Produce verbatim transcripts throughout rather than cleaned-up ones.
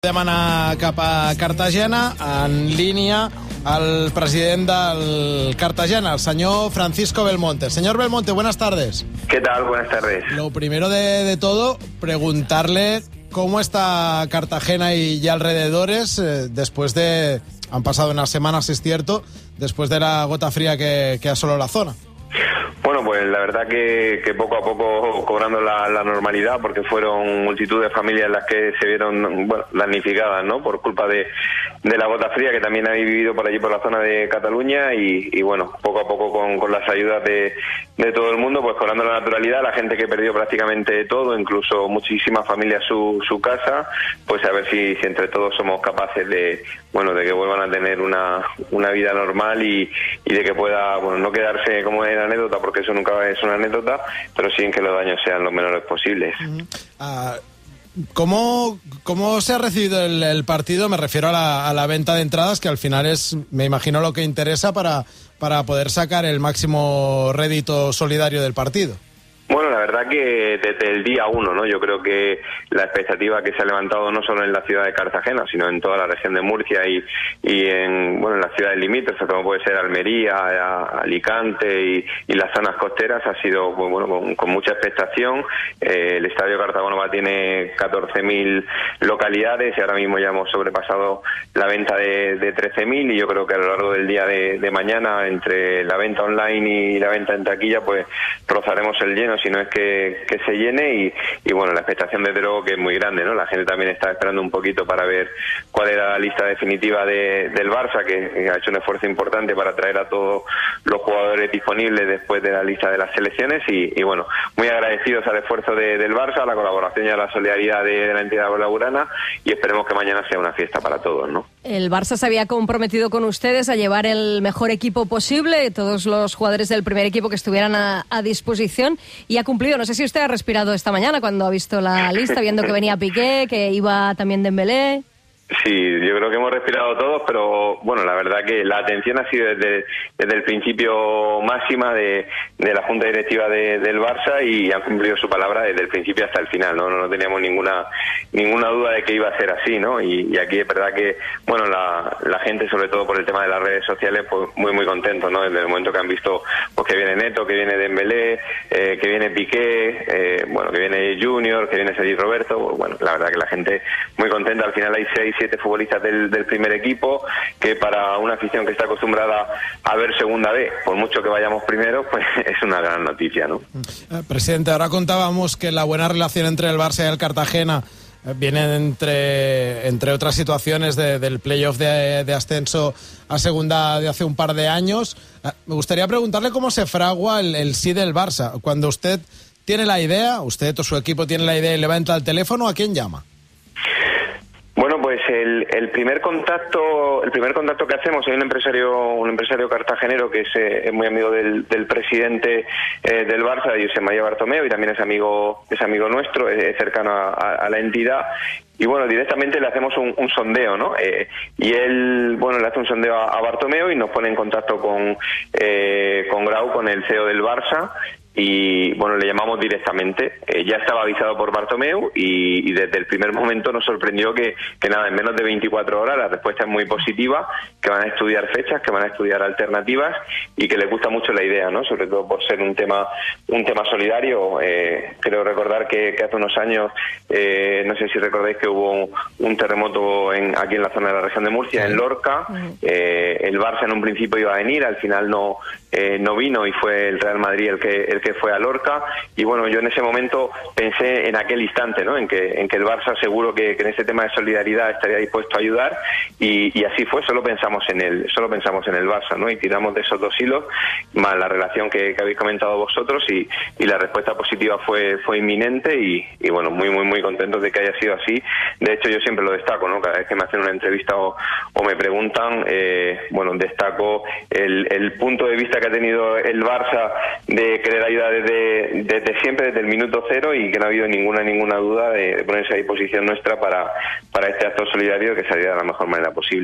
Demanar cap a Cartagena, en línia al president del Cartagena, el señor Francisco Belmonte. Señor Belmonte, buenas tardes. ¿Qué tal? Buenas tardes. Lo primero de, de todo, preguntarle cómo está Cartagena y, y alrededores eh, después de... Han pasado unas semanas, es cierto, después de la gota fría que, que asoló la zona. Bueno, pues la verdad que, que poco a poco cobrando la, la normalidad, porque fueron multitud de familias las que se vieron bueno, damnificadas, ¿no? Por culpa de, de la gota fría que también habéis vivido por allí por la zona de Cataluña y, y bueno, poco a poco con, con las ayudas de, de todo el mundo, pues cobrando la naturalidad, la gente que perdió prácticamente todo, incluso muchísimas familias su, su casa, pues a ver si, si entre todos somos capaces de, bueno, de que vuelvan a tener una, una vida normal y, y de que pueda, bueno, no quedarse como en anécdota, porque eso nunca es una anécdota, pero sí en que los daños sean los menores posibles. Uh-huh. uh, ¿cómo, ¿Cómo se ha recibido el, el partido? Me refiero a la, a la venta de entradas, que al final es, me imagino, lo que interesa para, para poder sacar el máximo rédito solidario del partido. Bueno, la verdad que desde el día uno, ¿no? Yo creo que la expectativa que se ha levantado no solo en la ciudad de Cartagena, sino en toda la región de Murcia y, y en, bueno, en las ciudades limítrofes, como puede ser Almería, Alicante y, y las zonas costeras, ha sido, pues, bueno, con, con mucha expectación. Eh, el Estadio Cartagonova tiene catorce mil localidades y ahora mismo ya hemos sobrepasado la venta de, de trece mil y yo creo que a lo largo del día de, de mañana, entre la venta online y la venta en taquilla, pues rozaremos el lleno, si no es que, que se llene y, y bueno, la expectación desde luego que es muy grande, ¿no? La gente también está esperando un poquito para ver cuál era la lista definitiva de, del Barça, que, que ha hecho un esfuerzo importante para traer a todos los jugadores disponibles después de la lista de las selecciones y, y bueno, muy agradecidos al esfuerzo de, del Barça, a la colaboración y a la solidaridad de, de la entidad laburana y esperemos que mañana sea una fiesta para todos, ¿no? El Barça se había comprometido con ustedes a llevar el mejor equipo posible, todos los jugadores del primer equipo que estuvieran a, a disposición y ha cumplido. No sé si usted ha respirado esta mañana cuando ha visto la lista, viendo que venía Piqué, que iba también Dembélé. Sí, yo creo que hemos respirado todos, pero bueno, la verdad que la atención ha sido desde, desde el principio máxima de, de la Junta Directiva de, del Barça y han cumplido su palabra desde el principio hasta el final, ¿no? No, no teníamos ninguna ninguna duda de que iba a ser así, ¿no? Y, y aquí es verdad que, bueno, la, la gente, sobre todo por el tema de las redes sociales, pues muy, muy contentos, ¿no? Desde el momento que han visto pues que viene Neto, que viene Dembélé, eh, que viene Piqué, eh, bueno, que viene Junior, que viene Sergi Roberto, pues, bueno, la verdad que la gente muy contenta. Al final hay seis, siete futbolistas del, del primer equipo, que para una afición que está acostumbrada a ver segunda B, por mucho que vayamos primero, pues es una gran noticia, ¿no? Eh, presidente, ahora contábamos que la buena relación entre el Barça y el Cartagena eh, viene entre, entre otras situaciones de, del playoff de, de ascenso a segunda de hace un par de años. Eh, me gustaría preguntarle cómo se fragua el, el sí del Barça. Cuando usted tiene la idea, usted o su equipo tiene la idea y levanta el teléfono, ¿a quién llama? Bueno, pues el, el primer contacto, el primer contacto que hacemos, hay un empresario, un empresario cartagenero que es, eh, es muy amigo del, del presidente eh, del Barça, Josep María Bartomeu, y también es amigo, es amigo nuestro, es, es cercano a, a la entidad. Y bueno, directamente le hacemos un, un sondeo, ¿no? Eh, y él, bueno, le hace un sondeo a, a Bartomeu y nos pone en contacto con, eh, con Grau, con el C E O del Barça. Y bueno, le llamamos directamente. Eh, ya estaba avisado por Bartomeu y, y desde el primer momento nos sorprendió que, que nada, en menos de veinticuatro horas la respuesta es muy positiva, que van a estudiar fechas, que van a estudiar alternativas y que les gusta mucho la idea, ¿no? Sobre todo por ser un tema un tema solidario. Eh, creo recordar que, que hace unos años, eh, no sé si recordáis que hubo un, un terremoto en, aquí en la zona de la región de Murcia, en Lorca. Eh, el Barça en un principio iba a venir, al final no eh, no vino y fue el Real Madrid el que el que fue a Lorca y bueno, yo en ese momento pensé en aquel instante, ¿no? En que en que el Barça seguro que, que en ese tema de solidaridad estaría dispuesto a ayudar y, y así fue, solo pensamos en el solo pensamos en el Barça, ¿no? Y tiramos de esos dos hilos, más la relación que, que habéis comentado vosotros y, y la respuesta positiva fue fue inminente y, y bueno, muy muy muy contentos de que haya sido así. De hecho, yo siempre lo destaco, ¿no? Cada vez que me hacen una entrevista o, o me preguntan, eh, bueno, destaco el, el punto de vista que ha tenido el Barça de querer ayudar desde, desde siempre, desde el minuto cero y que no ha habido ninguna ninguna duda de, de ponerse a disposición nuestra para, para este acto solidario que saliera de la mejor manera posible.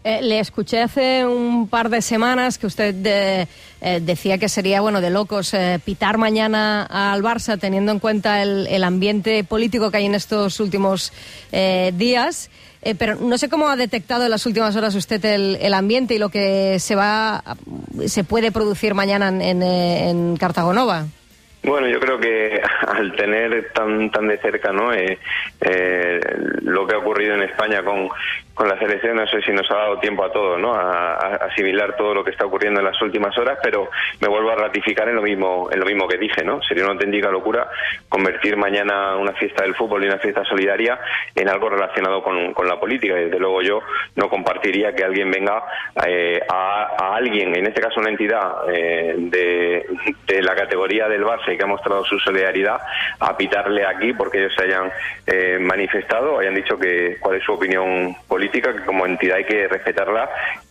Eh, le escuché hace un par de semanas que usted de, eh, decía que sería bueno de locos eh, pitar mañana al Barça teniendo en cuenta el, el ambiente político que hay en estos últimos eh, días. Eh, pero no sé cómo ha detectado en las últimas horas usted el, el ambiente y lo que se va se puede producir mañana en, en, en Cartagonova. Bueno, yo creo que al tener tan tan de cerca, ¿no? Eh, eh, lo que ha ocurrido en España con, con las elecciones, no sé si nos ha dado tiempo a todos, ¿no? A, a asimilar todo lo que está ocurriendo en las últimas horas, pero me vuelvo a ratificar en lo mismo en lo mismo que dije, ¿no? Sería una auténtica locura convertir mañana una fiesta del fútbol y una fiesta solidaria en algo relacionado con, con la política. Y desde luego yo no compartiría que alguien venga eh, a, a alguien, en este caso una entidad eh, de, de la categoría del Barça y que ha mostrado su solidaridad, a pitarle aquí porque ellos se hayan eh, manifestado, hayan dicho que cuál es su opinión política, que como entidad hay que respetarla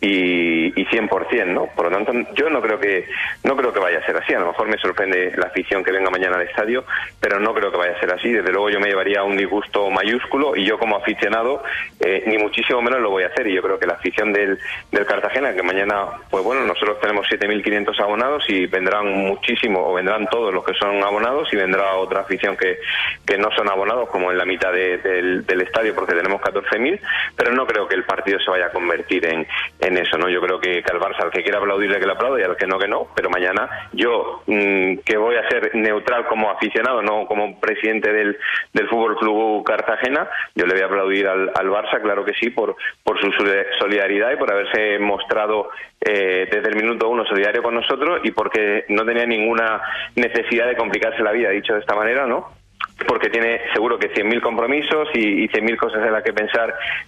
y, y cien por ciento, ¿no? Por lo tanto, yo no creo que no creo que vaya a ser así. A lo mejor me sorprende la afición que venga mañana al estadio, pero no creo que vaya a ser así. Desde luego yo me llevaría un disgusto mayúsculo y yo como aficionado eh, ni muchísimo menos lo voy a hacer. Y yo creo que la afición del, del Cartagena, que mañana, pues bueno, nosotros tenemos siete mil quinientos abonados y vendrán muchísimo o vendrán todos los que son abonados y vendrá otra afición que, que no son abonados, como en la mitad de, del, del estadio, porque tenemos catorce mil, pero no creo que el partido se vaya a convertir en, en eso, ¿no? Yo creo que, que al Barça, al que quiera aplaudirle que le aplaude y al que no, que no, pero mañana yo, mmm, que voy a ser neutral como aficionado, no como presidente del, del Fútbol Club Cartagena, yo le voy a aplaudir al, al Barça, claro que sí, por, por su solidaridad y por haberse mostrado eh, desde el minuto uno solidario con nosotros y porque no tenía ninguna necesidad de complicarse la vida, dicho de esta manera, ¿no? Porque tiene seguro que cien mil compromisos y, y cien mil cosas en las que pensar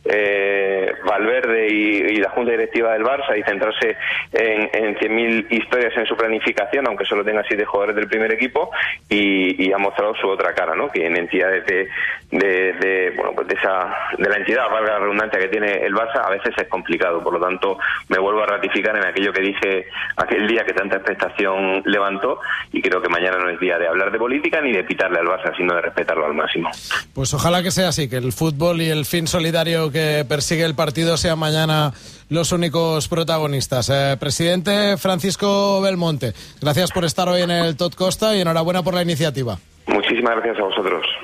eh, Valverde y, y la Junta Directiva del Barça y centrarse en, en cien mil historias en su planificación, aunque solo tenga siete jugadores del primer equipo, y, y ha mostrado su otra cara, ¿no? Que en entidades de, de, de bueno pues de esa de la entidad, valga la redundancia, que tiene el Barça, a veces es complicado. Por lo tanto, me vuelvo a ratificar en aquello que dije aquel día que tanta expectación levantó, y creo que mañana no es día de hablar de política ni de pitarle al Barça, sino de respetarlo al máximo. Pues ojalá que sea así, que el fútbol y el fin solidario que persigue el partido sean mañana los únicos protagonistas. Eh, presidente Francisco Belmonte, gracias por estar hoy en el Tot Costa y enhorabuena por la iniciativa. Muchísimas gracias a vosotros.